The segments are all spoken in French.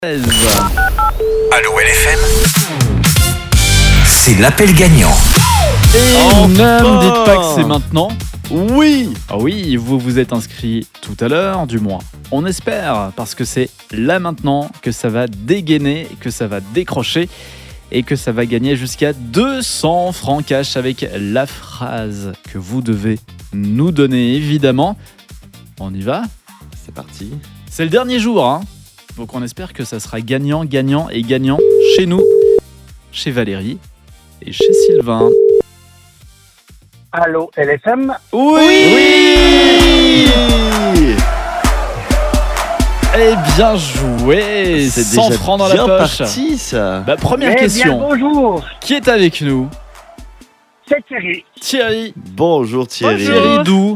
Allô LFM, c'est l'appel gagnant. Et ne me dites pas que c'est maintenant. Oui. Ah oui, vous vous êtes inscrit tout à l'heure, du moins. On espère, parce que c'est là maintenant que ça va dégainer, que ça va décrocher et que ça va gagner jusqu'à 200 francs cash avec la phrase que vous devez nous donner, évidemment. On y va ? C'est parti. C'est le dernier jour, hein. Donc on espère que ça sera gagnant, gagnant et gagnant chez nous, chez Valérie et chez Sylvain. Allô, LFM? Oui. Eh bien joué. C'est 100 déjà francs dans la bien poche. parti, ça. Première Eh question. bien, bonjour, Qui est avec nous? c'est Thierry. Thierry. Bonjour Thierry. Thierry d'où?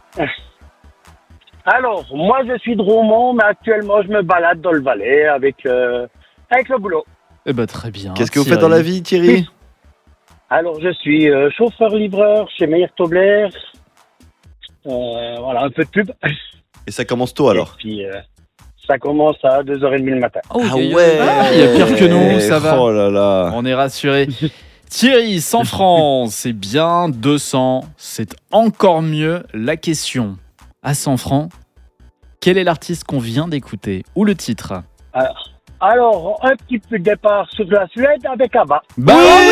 Alors, moi je suis de Romont, mais actuellement je me balade dans le Valais avec le boulot. Eh ben très bien. Qu'est-ce que vous faites dans la vie, Thierry? Alors, je suis chauffeur-livreur chez Meyer-Tobler. Voilà, un peu de pub. Et ça commence tôt alors. Et puis, ça commence à 2h30 le matin. Oh, Ah il y a- ouais. il y a pire que nous, ça va. Oh là là. On est rassurés. Thierry, 100 francs, c'est bien. 200, c'est encore mieux. La question, à 100 francs, quel est l'artiste qu'on vient d'écouter? Ou le titre? Alors, un petit peu de départ sur la Suède avec ABBA. Bah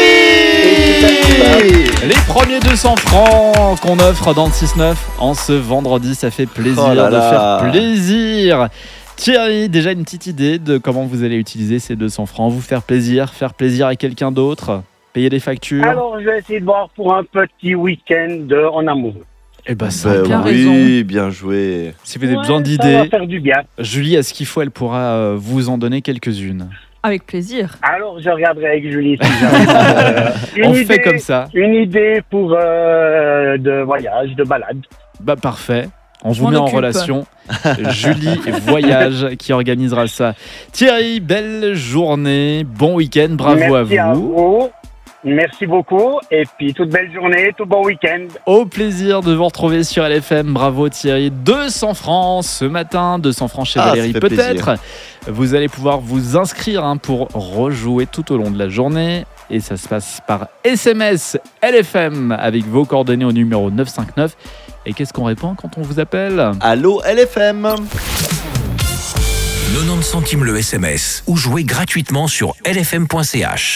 oui. Les premiers 200 francs qu'on offre dans le 6-9 en ce vendredi, ça fait plaisir Oh là de là. faire plaisir. Thierry, déjà une petite idée de comment vous allez utiliser ces 200 francs? Vous faire plaisir à quelqu'un d'autre, payer des factures? Alors, je vais essayer de voir pour un petit week-end en amoureux. Eh ben ça, Ben bien oui, raison. bien joué. Si vous avez Ouais, besoin ça d'idées, va faire du bien. Julie, à ce qu'il faut, elle pourra vous en donner quelques-unes. Avec plaisir. Alors, je regarderai avec Julie si j'arrive. On fait comme ça. Une idée pour de voyage, de balade. Bah parfait. On Je vous m'en met en occupe. relation. Julie Voyage qui organisera ça. Thierry, belle journée, bon week-end, bravo Merci à vous. Merci beaucoup. Et puis, toute belle journée, tout bon week-end. Au plaisir de vous retrouver sur LFM. Bravo Thierry. 200 francs ce matin, 200 francs chez Ah, Valérie ça fait peut-être. Vous allez pouvoir vous inscrire pour rejouer tout au long de la journée. Et ça se passe par SMS LFM avec vos coordonnées au numéro 959. Et qu'est-ce qu'on répond quand on vous appelle? Allô LFM. 90 centimes le SMS ou jouez gratuitement sur lfm.ch.